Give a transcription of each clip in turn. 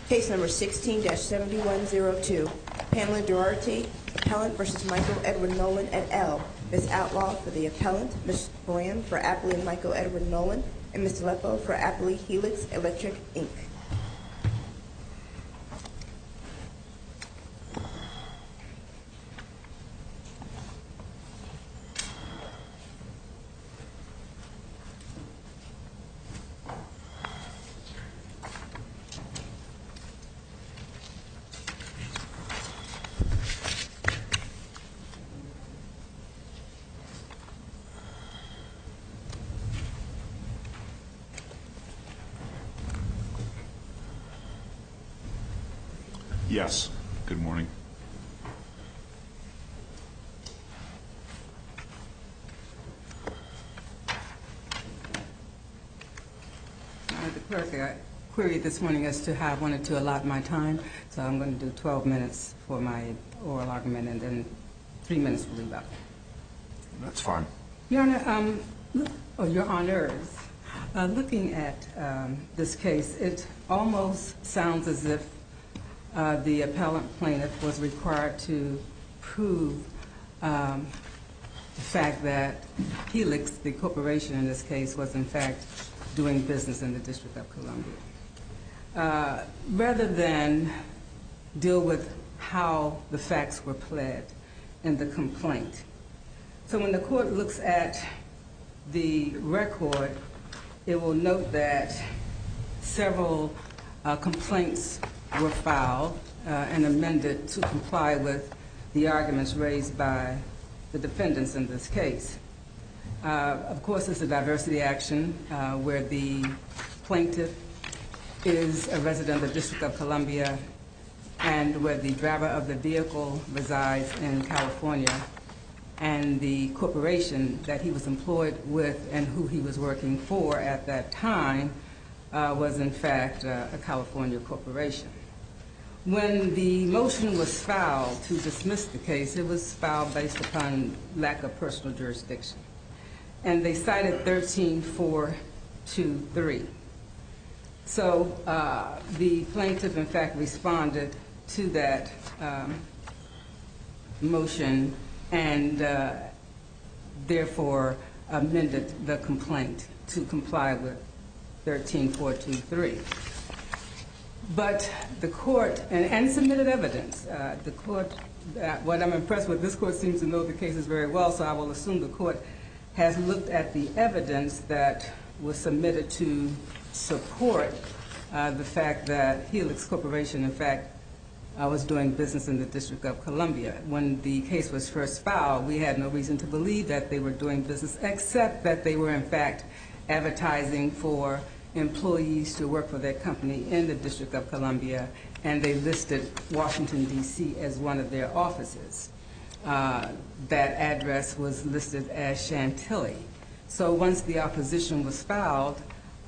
Case number 16-7102. Pamela Duarte, appellant versus Michael Edward Nolan et al. Ms. Outlaw for the appellant, Ms. Moran for appellant Michael Edward Nolan, and Ms. Aleppo for appellant Helix Electric, Inc. Yes. Good morning. The clerk queried this morning as to how I wanted to allot my time, so I'm going to do 12 minutes for my oral argument and then 3 minutes for rebuttal. That's fine. Your Honor, Your Honors, looking at this case, it almost sounds as if the appellant plaintiff was required to prove the fact that Helix, the corporation in this case, was in fact doing business in the District of Columbia, rather than deal with how the facts were pled in the complaint. So when the court looks at the record, it will note that several complaints were filed and amended to comply with the arguments raised by the defendants in this case. Of course, it's a diversity action where the plaintiff is a resident of the District of Columbia and where the driver of the vehicle resides in California, and the corporation that he was employed with and who he was working for at that time was in fact a California corporation. When the motion was filed to dismiss the case, it was filed based upon lack of personal jurisdiction. And they cited 13-423. So the plaintiff, in fact, responded to that motion and therefore amended the complaint to comply with 13-423. But the court, and submitted evidence, the court, what I'm impressed with, this court seems to know the cases very well, so I will assume the court has looked at the evidence that was submitted to support the fact that Helix Corporation, in fact, was doing business in the District of Columbia. When the case was first filed, we had no reason to believe that they were doing business, except that they were, in fact, advertising for employees to work for their company in the District of Columbia, and they listed Washington, D.C. as one of their offices. That address was listed as Chantilly. So once the opposition was filed,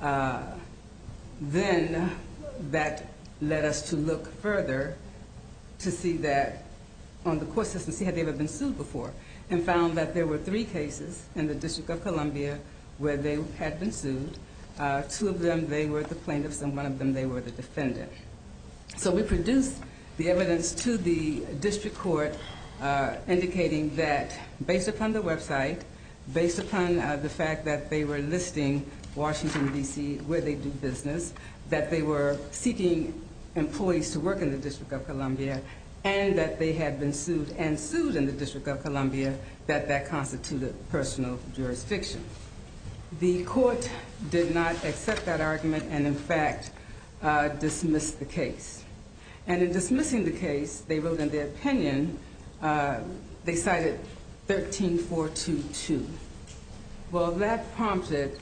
then that led us to look further to see that on the court system, see had they ever been sued before, and found that there were 3 cases in the District of Columbia where they had been sued. 2 of them, they were the plaintiffs, and 1 of them, they were the defendant. So we produced the evidence to the district court indicating that based upon the website, based upon the fact that they were listing Washington, D.C., where they do business, that they were seeking employees to work in the District of Columbia, and that they had been sued and sued in the District of Columbia, that constituted personal jurisdiction. The court did not accept that argument and, in fact, dismissed the case. And in dismissing the case, they wrote in their opinion, they cited 13-422. Well, that prompted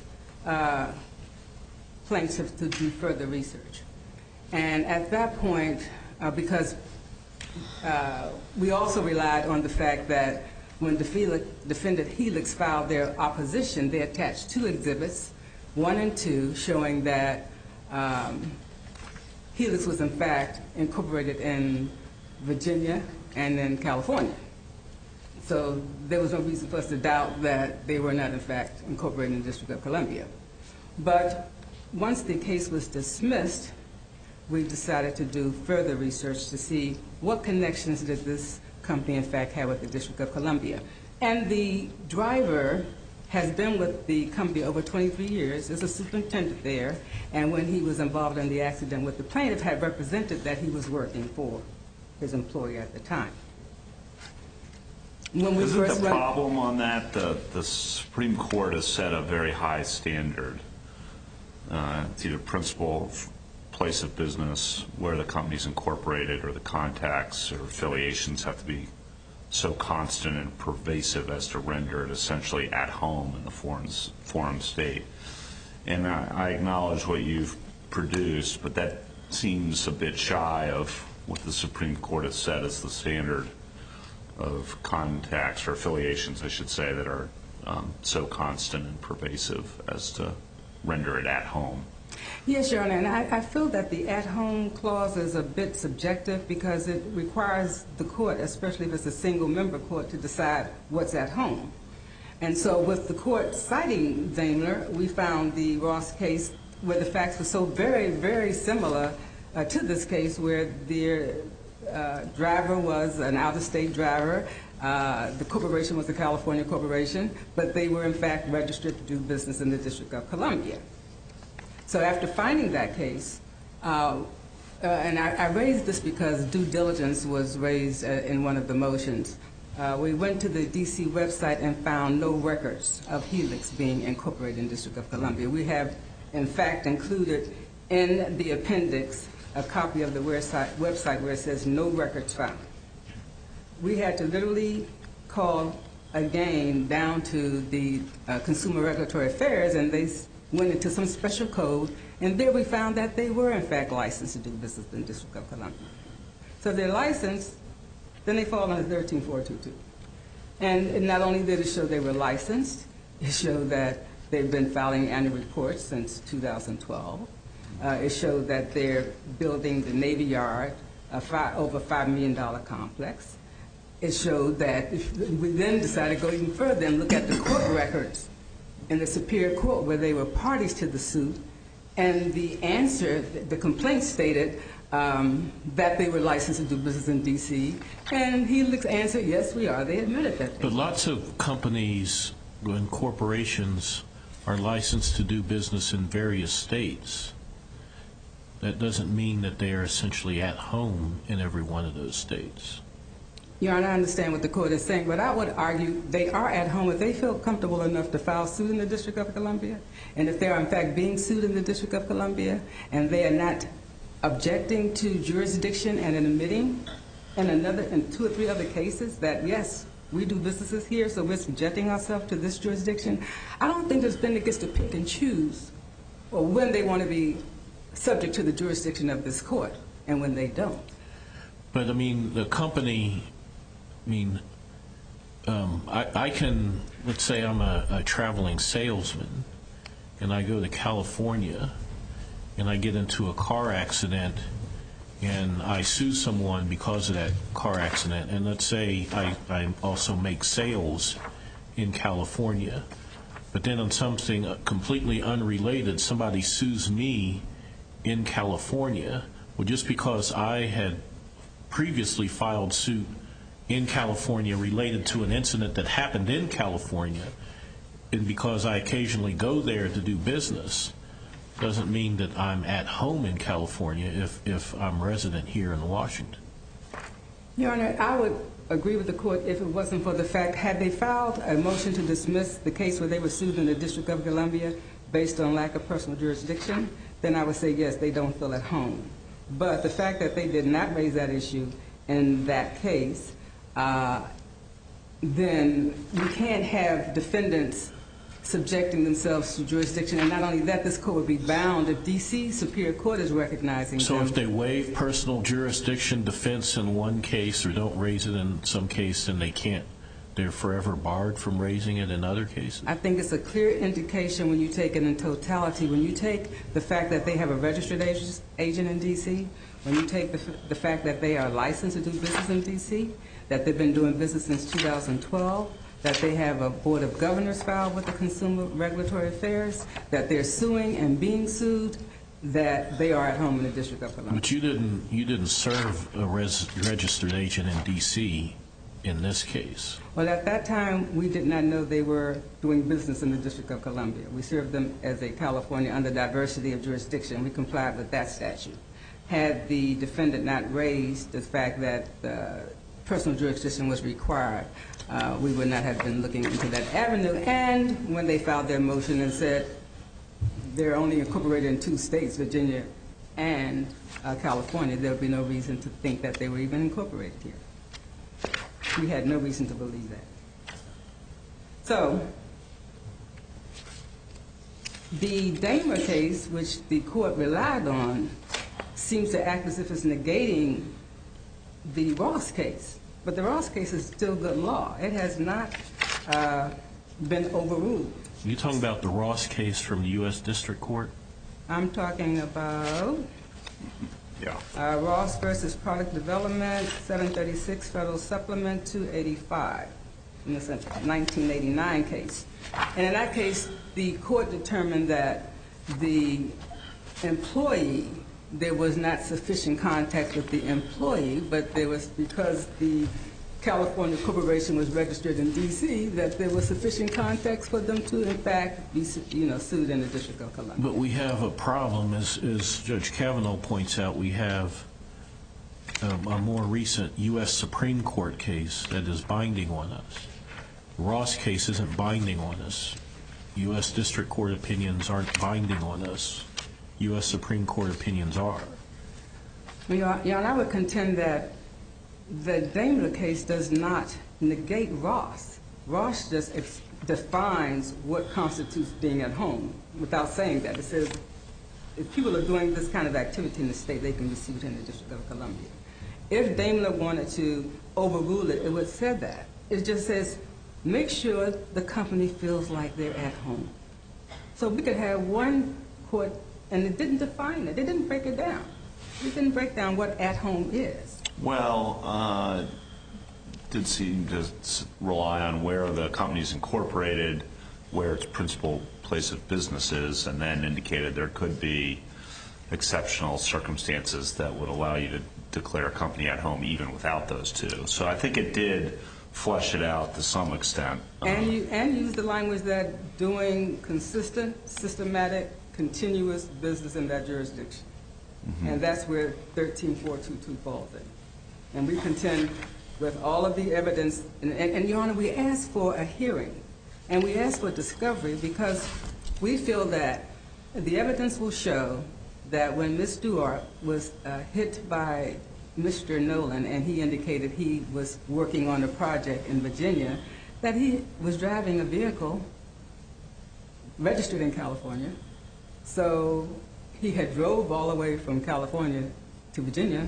plaintiffs to do further research. And at that point, because we also relied on the fact that when defendant Helix filed their opposition, they attached 2 exhibits, 1 and 2, showing that Helix was in fact incorporated in Virginia and in California. So there was no reason for us to doubt that they were not in fact incorporated in the District of Columbia. But once the case was dismissed, we decided to do further research to see what connections did this company, in fact, have with the District of Columbia. And the driver has been with the company over 23 years, is a superintendent there, and when he was involved in the accident with the plaintiff, had represented that he was working for his employer at the time. When we Isn't first the problem on that, the Supreme Court has set a very high standard. It's either principal, place of business, where the company's incorporated, or the contacts or affiliations have to be so constant and pervasive as to render it essentially at home in the forum state. And I acknowledge what you've produced, but that seems a bit shy of what the Supreme Court has set as the standard of contacts or affiliations, I should say, that are so constant and pervasive as to render it at home. Yes, Your Honor, and I feel that the at-home clause is a bit subjective because it requires the court, especially if it's a single-member court, to decide what's at home. And so with the court citing Daimler, we found the Ross case where the facts were so very, very similar to this case, where their driver was an out-of-state driver. The corporation was a California corporation, but they were in fact registered to do business in the District of Columbia. So after finding that case, and I raised this because due diligence was raised in one of the motions, we went to the D.C. website and found no records of Helix being incorporated in the District of Columbia. We have, in fact, included in the appendix a copy of the website where it says no records found. We had to literally call again down to the Consumer Regulatory Affairs, and they went into some special code, and there we found that they were in fact licensed to do business in the District of Columbia. So if they're licensed, then they fall under 13422. And not only did it show they were licensed, it showed that they've been filing annual reports since 2012. It showed that they're building the Navy Yard, over $5 million complex. It showed that we then decided to go even further and look at the court records in the Superior Court where they were parties to the suit, and the answer, the complaint stated that they were licensed to do business in D.C., and Helix answered, yes, we are. They admitted that. But lots of companies and corporations are licensed to do business in various states. That doesn't mean that they are essentially at home in every one of those states. Your Honor, I understand what the court is saying, but I would argue they are at home if they feel comfortable enough to file suit in the District of Columbia, and if they are in fact being sued in the District of Columbia, and they are not objecting to jurisdiction and admitting in 2 or 3 other cases that, yes, we do businesses here, so we're subjecting ourselves to this jurisdiction. I don't think the defendant gets to pick and choose or when they want to be subject to the jurisdiction of this court and when they don't. But, I mean, the company, I can, let's say I'm a traveling salesman, and I go to California, and I get into a car accident, and I sue someone because of that car accident, and let's say I also make sales in California, but then on something completely unrelated, somebody sues me in California. Well, just because I had previously filed suit in California related to an incident that happened in California, and because I occasionally go there to do business, doesn't mean that I'm at home in California if I'm resident here in Washington. Your Honor, I would agree with the court if it wasn't for the fact, had they filed a motion to dismiss the case where they were sued in the District of Columbia based on lack of personal jurisdiction, then I would say, yes, they don't feel at home. But the fact that they did not raise that issue in that case, then you can't have defendants subjecting themselves to jurisdiction. And not only that, this court would be bound if D.C. Superior Court is recognizing So them. if they waive personal jurisdiction defense in one case or don't raise it in some case, then they're forever barred from raising it in other cases? I think it's a clear indication when you take it in totality. When you take the fact that they have a registered agent in D.C., when you take the fact that they are licensed to do business in D.C., that they've been doing business since 2012, that they have a Board of Governors filed with the Consumer Regulatory Affairs, that they're suing and being sued, that they are at home in the District of Columbia. But you didn't serve a registered agent in D.C. in this case. Well, at that time, we did not know they were doing business in the District of Columbia. We served them as a California under diversity of jurisdiction. We complied with that statute. Had the defendant not raised the fact that personal jurisdiction was required, we would not have been looking into that avenue. And when they filed their motion and said they're only incorporated in 2 states, Virginia and California, there would be no reason to think that they were even incorporated here. We had no reason to believe that. So the Daimler case, which the court relied on, seems to act as if it's negating the Ross case. But the Ross case is still good law. It has not been overruled. Are you talking about the Ross case from the U.S. District Court? I'm talking about Ross versus Product Development, 736 Federal Supplement 285. And it's a 1989 case. And in that case, the court determined that the employee, there was not sufficient contact with the employee, but there was, because the California corporation was registered in D.C., that there was sufficient context for them to, in fact, be sued in the District of Columbia. But we have a problem, as Judge Kavanaugh points out. We have a more recent U.S. Supreme Court case that is binding on us. The Ross case isn't binding on us. U.S. District Court opinions aren't binding on us. U.S. Supreme Court opinions are. Your Honor, I would contend that the Daimler case does not negate Ross. Ross just defines what constitutes being at home without saying that. It says if people are doing this kind of activity in the state, they can be sued in the District of Columbia. If Daimler wanted to overrule it, it would say that. It just says make sure the company feels like they're at home. So we could have one court, and it didn't define it. It didn't break it down. It didn't break down what at home is. Well, did seem to rely on where the company's incorporated, where its principal place of business is, and then indicated there could be exceptional circumstances that would allow you to declare a company at home even without those two. So I think it did flesh it out to some extent. And use the language that doing consistent, systematic, continuous business in that jurisdiction. Mm-hmm. And that's where 13422 falls in. And we contend with all of the evidence, and Your Honor, we asked for a hearing, and we asked for discovery because we feel that the evidence will show that when Ms. Duarte was hit by Mr. Nolan, and he indicated he was working on a project in Virginia, that he was driving a vehicle registered in California. So he had drove all the way from California to Virginia.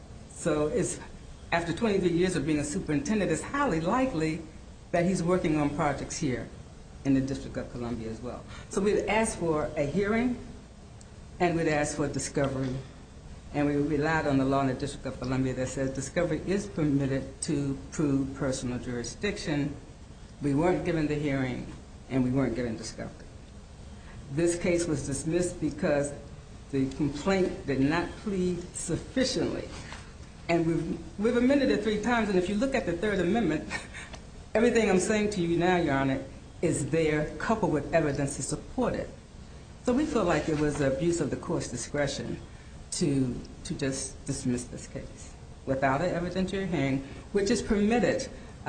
So it's, after 23 years of being a superintendent, it's highly likely that he's working on projects here in the District of Columbia as well. So we'd ask for a hearing, and we'd ask for discovery. And we relied on the law in the District of Columbia that says discovery is permitted to prove personal jurisdiction. We weren't given the hearing, and we weren't given discovery. This case was dismissed because the complaint did not plead sufficiently. And we've amended it 3 times, and if you look at the Third Amendment, everything I'm saying to you now, Your Honor, is there coupled with evidence to support it. So we feel like it was an abuse of the court's discretion to just dismiss this case without an evidentiary hearing, which is permitted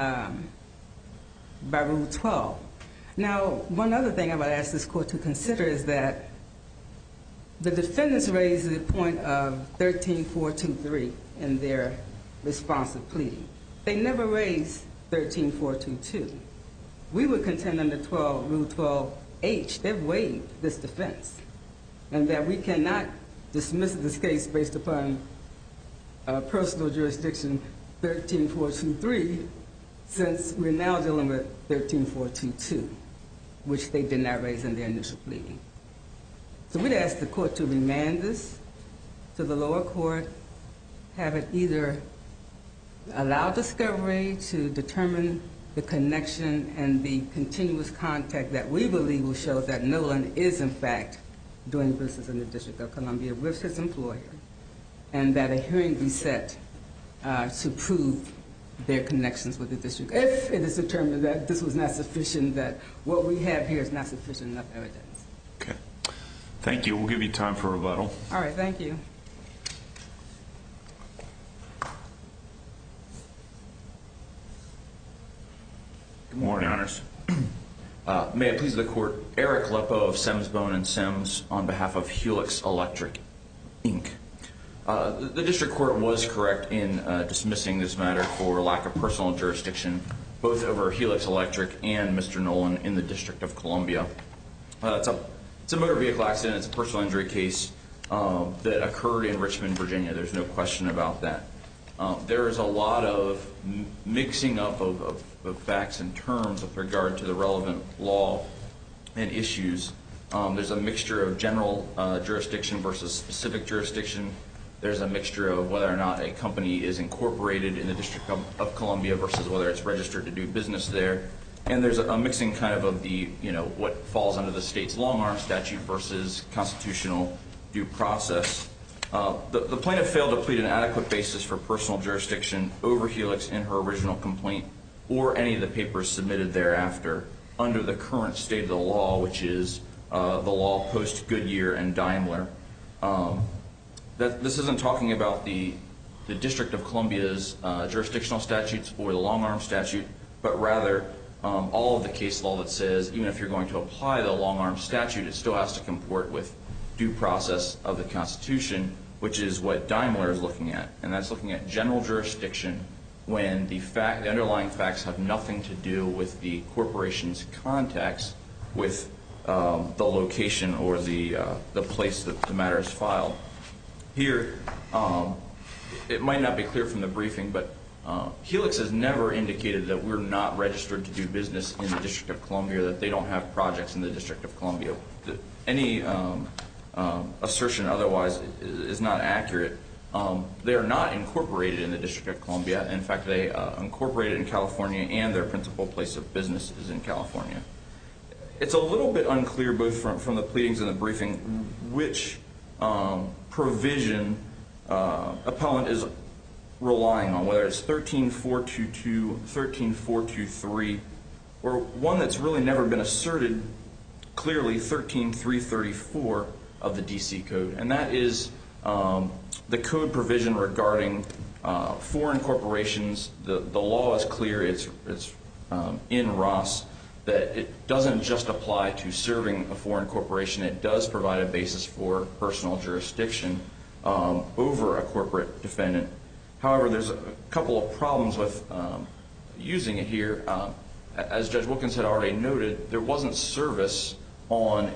by Rule 12. Now, one other thing I would ask this court to consider is that the defendants raised the point of 13423 in their responsive pleading. They never raised 13422. We would contend under Rule 12H, they've waived this defense, and that we cannot dismiss this case based upon personal jurisdiction 13423, since we're now dealing with 13422, which they did not raise in their initial pleading. So we'd ask the court to remand this to the lower court, have it either allow discovery to determine the connection and the continuous contact that we believe will show that Nolan is, in fact, doing business in the District of Columbia with his employer, and that a hearing be set to prove their connections with the district. If it is determined that this was not sufficient, that what we have here is not sufficient enough evidence. Okay. Thank you. We'll give you time for rebuttal. All right, thank you. Good morning, Honors. May it please the Court, Eric Leppo of Sims, Bone & Sims on behalf of Helix Electric, Inc. The District Court was correct in dismissing this matter for lack of personal jurisdiction, both over Helix Electric and Mr. Nolan in the District of Columbia. It's a motor vehicle accident. It's a personal injury case that occurred in Richmond, Virginia. There's no question about that. There is a lot of mixing up of facts and terms with regard to the relevant law and issues. There's a mixture of general jurisdiction versus specific jurisdiction. There's a mixture of whether or not a company is incorporated in the District of Columbia versus whether it's registered to do business there. And there's a mixing kind of the, what falls under the state's long-arm statute versus constitutional due process. The plaintiff failed to plead an adequate basis for personal jurisdiction over Helix in her original complaint or any of the papers submitted thereafter under the current state of the law, which is the law post-Goodyear and Daimler. This isn't talking about the District of Columbia's jurisdictional statutes or the long-arm statute, but rather all of the case law that says even if you're going to apply the long-arm statute, it still has to comport with due process of the Constitution, which is what Daimler is looking at. And that's looking at general jurisdiction when the underlying facts have nothing to do with the corporation's contacts with the location or the place that the matter is filed. Here, it might not be clear from the briefing, but Helix has never indicated that we're not registered to do business in the District of Columbia, that they don't have projects in the District of Columbia. Any assertion otherwise is not accurate. They are not incorporated in the District of Columbia. In fact, they incorporated in California, and their principal place of business is in California. It's a little bit unclear, both from the pleadings and the briefing, which provision appellant is relying on, whether it's 13422, 13423, or one that's really never been asserted clearly, 13334 of the D.C. Code. And that is the code provision regarding foreign corporations. The law is clear. It's in Ross that it doesn't just apply to serving a foreign corporation. It does provide a basis for personal jurisdiction over a corporate defendant. However, there's a couple of problems with using it here. As Judge Wilkins had already noted, there wasn't service on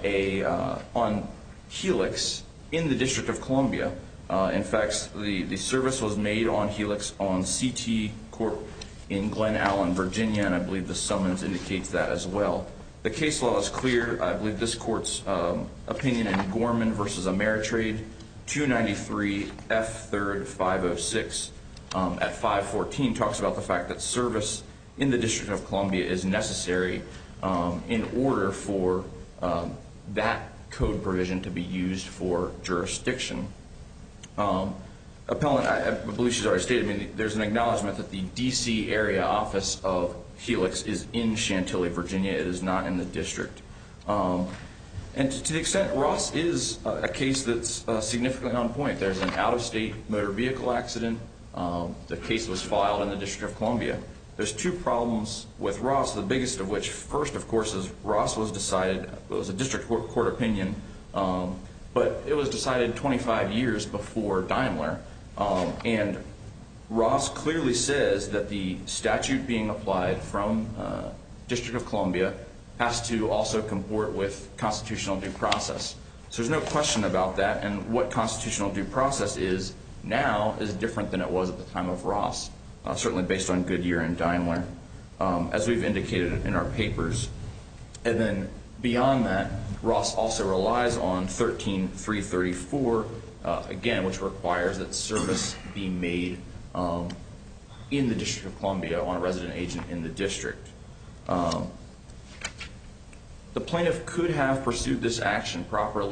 Helix in the District of Columbia. In fact, the service was made on Helix on CT Corp in Glen Allen, Virginia, and I believe the summons indicates that as well. The case law is clear. I believe this court's opinion in Gorman v. Ameritrade, 293 F. 3rd 506 at 514 talks about the fact that service in the District of Columbia is necessary in order for that code provision to be used for jurisdiction. Appellant, I believe she's already stated, there's an acknowledgement that the D.C. area office of Helix is in Chantilly, Virginia. It is not in the district. And to the extent Ross is a case that's significantly on point, there's an out-of-state motor vehicle accident. The case was filed in the District of Columbia. There's two problems with Ross, the biggest of which, first, of course, is Ross was decided, it was a district court opinion, but it was decided 25 years before Daimler. And Ross clearly says that the statute being applied from District of Columbia has to also comport with constitutional due process. So there's no question about that, and what constitutional due process is now is different than it was at the time of Ross, certainly based on Goodyear and Daimler, as we've indicated in our papers. And then beyond that, Ross also relies on 13334, again, which requires that service be made in the District of Columbia on a resident agent in the district. The plaintiff could have pursued this action properly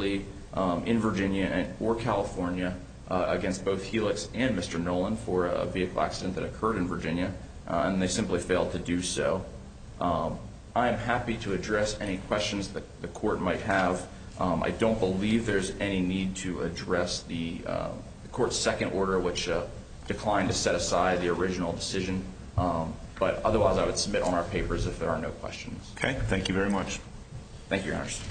in Virginia or California against both Helix and Mr. Nolan for a vehicle accident that occurred in Virginia, and they simply failed to do so. I am happy to address any questions that the court might have. I don't believe there's any need to address the court's second order, which declined to set aside the original decision. But otherwise, I would submit on our papers if there are no questions. Okay, thank you very much. Thank you, Your Honors.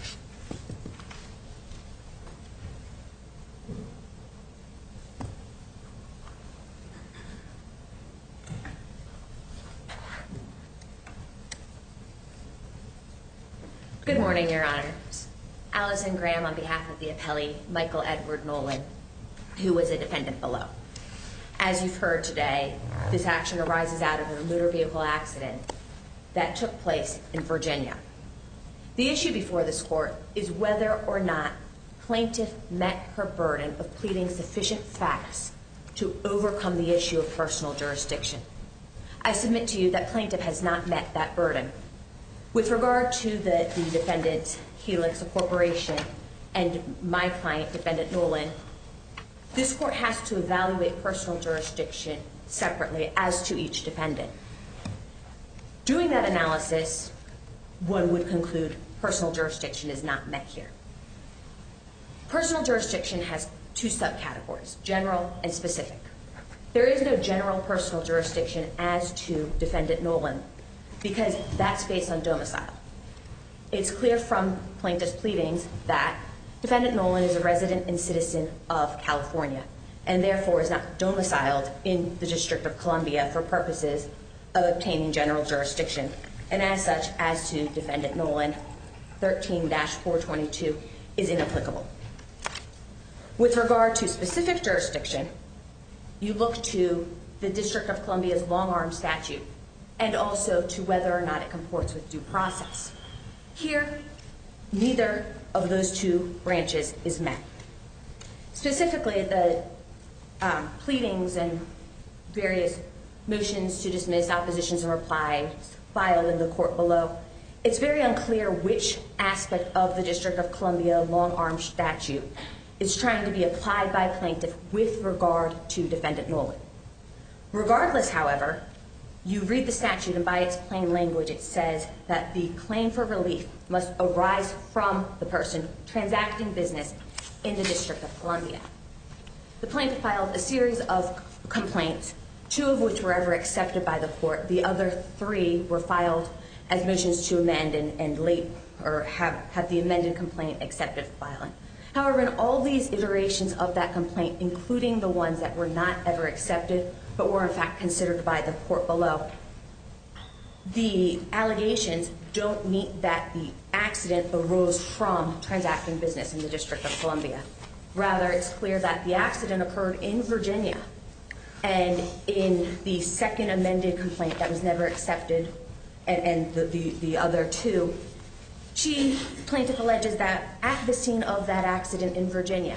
Good morning, Your Honors. Allison Graham on behalf of the appellee, Michael Edward Nolan, who was a defendant below. As you've heard today, this action arises out of a motor vehicle accident that took place in Virginia. The issue before this court is whether or not plaintiff met her burden of pleading sufficient facts to overcome the issue of personal jurisdiction. I submit to you that plaintiff has not met that burden. With regard to the defendant, Helix, a corporation, and my client, defendant Nolan, this court has to evaluate personal jurisdiction separately as to each defendant. Doing that analysis, one would conclude personal jurisdiction is not met here. Personal jurisdiction has two subcategories, general and specific. There is no general personal jurisdiction as to defendant Nolan because that's based on domicile. It's clear from plaintiff's pleadings that defendant Nolan is a resident and citizen of California and therefore is not domiciled in the District of Columbia for purposes of obtaining general jurisdiction. And as such, as to defendant Nolan, 13-422 is inapplicable. With regard to specific jurisdiction, you look to the District of Columbia's long-arm statute and also to whether or not it comports with due process. Here, neither of those two branches is met. Specifically, the pleadings and various motions to dismiss, oppositions, and replies filed in the court below, it's very unclear which aspect of the District of Columbia long-arm statute is trying to be applied by plaintiff with regard to defendant Nolan. Regardless, however, you read the statute and by its plain language it says that the claim for relief must arise from the person transacting business in the District of Columbia. The plaintiff filed a series of complaints, two of which were ever accepted by the court. The other three were filed as motions to amend and late or have the amended complaint accepted for filing. However, in all these iterations of that complaint, including the ones that were not ever accepted but were in fact considered by the court below, the allegations don't meet that the accident arose from transacting business in the District of Columbia. Rather, it's clear that the accident occurred in Virginia, and in the second amended complaint that was never accepted, and the other two, plaintiff alleges that at the scene of that accident in Virginia,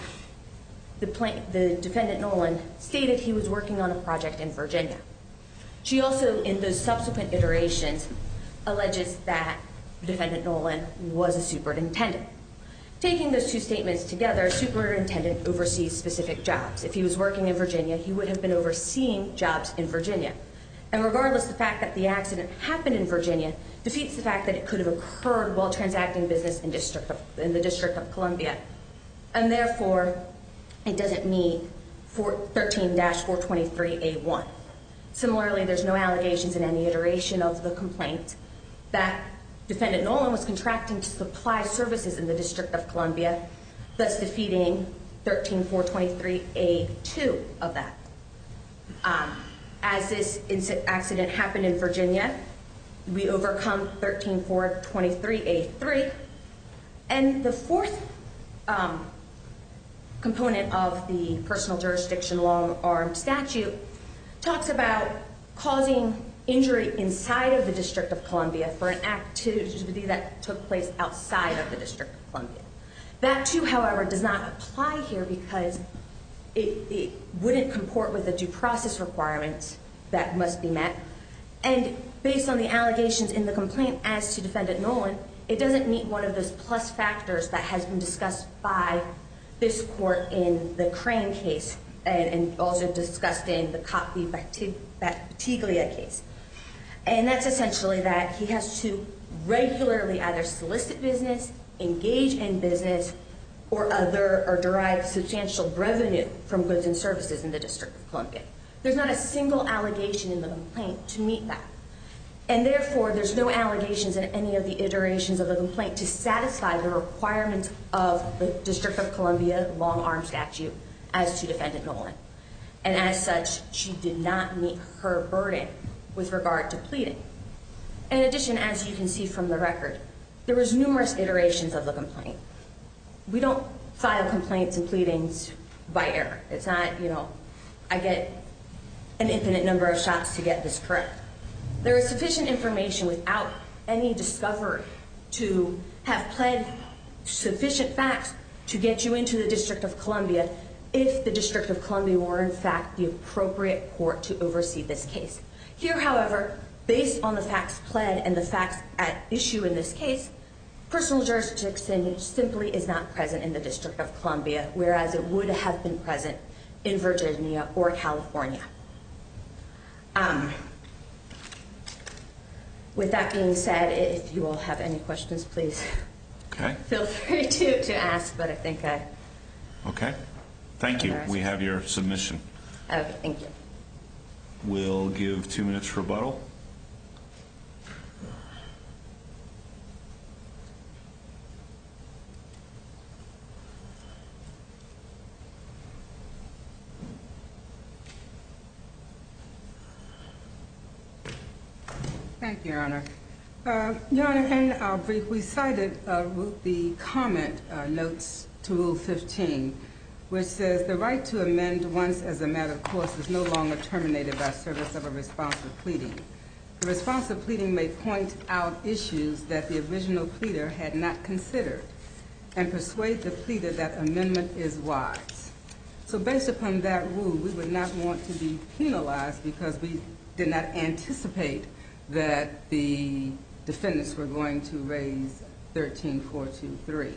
the defendant Nolan stated he was working on a project in Virginia. She also, in those subsequent iterations, alleges that the defendant Nolan was a superintendent. Taking those two statements together, a superintendent oversees specific jobs. If he was working in Virginia, he would have been overseeing jobs in Virginia. And regardless, the fact that the accident happened in Virginia defeats the fact that it could have occurred while transacting business in the District of Columbia. And therefore, it doesn't meet 13-423A1. Similarly, there's no allegations in any iteration of the complaint that defendant Nolan was contracting to supply services in the District of Columbia, thus defeating 13-423A2 of that. As this accident happened in Virginia, we overcome 13-423A3. And the fourth component of the personal jurisdiction long-arm statute talks about causing injury inside of the District of Columbia for an activity that took place outside of the District of Columbia. That too, however, does not apply here because it wouldn't comport with the due process requirements that must be met. And based on the allegations in the complaint as to defendant Nolan, it doesn't meet one of those plus factors that has been discussed by this court in the Crane case and also discussed in the Copy Batiglia case. And that's essentially that he has to regularly either solicit business, engage in business, or derive substantial revenue from goods and services in the District of Columbia. There's not a single allegation in the complaint to meet that. And therefore, there's no allegations in any of the iterations of the complaint to satisfy the requirements of the District of Columbia long-arm statute as to Defendant Nolan. And as such, she did not meet her burden with regard to pleading. In addition, as you can see from the record, there was numerous iterations of the complaint. We don't file complaints and pleadings by error. It's not, I get an infinite number of shots to get this correct. There is sufficient information without any discovery to have pled sufficient facts to get you into the District of Columbia if the District of Columbia were in fact the appropriate court to oversee this case. Here, however, based on the facts pled and the facts at issue in this case, personal jurisdiction simply is not present in the District of Columbia, whereas it would have been present in Virginia or California. With that being said, if you all have any questions, please feel free to ask, but I think I... Okay. Thank you. We have your submission. Okay, thank you. We'll give 2 minutes for rebuttal. Thank you, Your Honor. Your Honor, in our brief, we cited the comment notes to Rule 15, which says the right to amend once as a matter of course is no longer terminated by service of a responsive pleading. The responsive pleading may point out issues that the original pleader had not considered and persuade the pleader that amendment is wise. So based upon that rule, we would not want to be penalized because we did not anticipate that the defendants were going to raise 13423.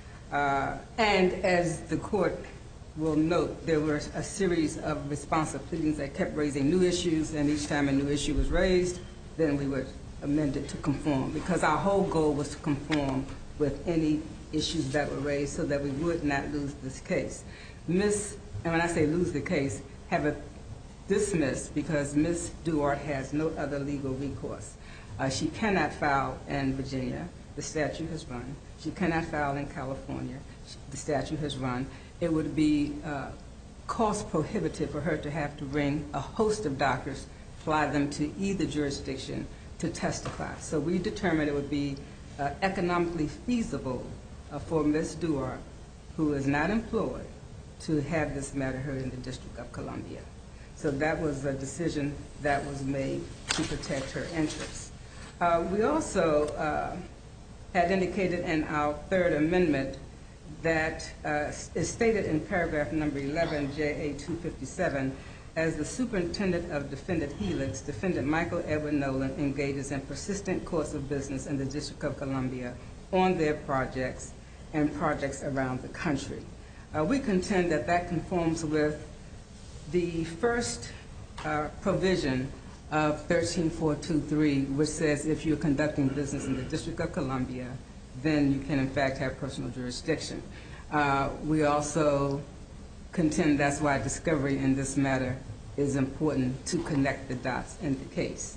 And as the court will note, there were a series of responsive pleadings that kept raising new issues, and each time a new issue was raised, then we would amend it to conform, because our whole goal was to conform with any issues that were raised so that we would not lose this case. And when I say lose the case, have it dismissed because Ms. Duarte has no other legal recourse. She cannot file in Virginia. The statute has run. She cannot file in California. The statute has run. It would be cost prohibitive for her to have to bring a host of doctors, fly them to either jurisdiction to testify. So we determined it would be economically feasible for Ms. Duarte, who is not employed, to have this matter heard in the District of Columbia. So that was a decision that was made to protect her interests. We also had indicated in our third amendment that is stated in paragraph number 11, JA 257, as the superintendent of Defendant Helix, Defendant Michael Edward Nolan engages in persistent course of business in the District of Columbia on their projects and projects around the country. We contend that that conforms with the first provision of 13423, which says if you're conducting business in the District of Columbia, then you can in fact have personal jurisdiction. We also contend that's why discovery in this matter is important to connect the dots in the case.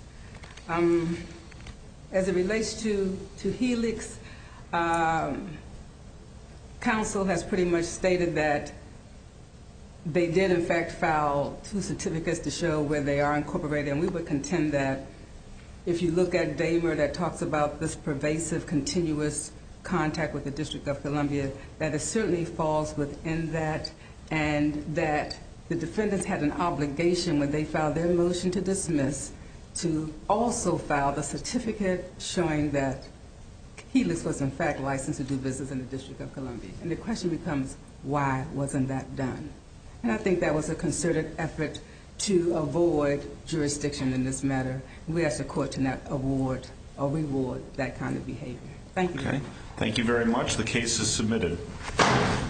As it relates to Helix, counsel has pretty much stated that they did in fact file 2 certificates to show where they are incorporated, and we would contend that if you look at Damer that talks about this pervasive, continuous contact with the District of Columbia, that it certainly falls within that, and that the defendants had an obligation when they filed their motion to dismiss to also file the certificate showing that Helix was in fact licensed to do business in the District of Columbia. And the question becomes, why wasn't that done? And I think that was a concerted effort to avoid jurisdiction in this matter. We ask the court to not award or reward that kind of behavior. Thank you. Okay. Thank you very much. The case is submitted.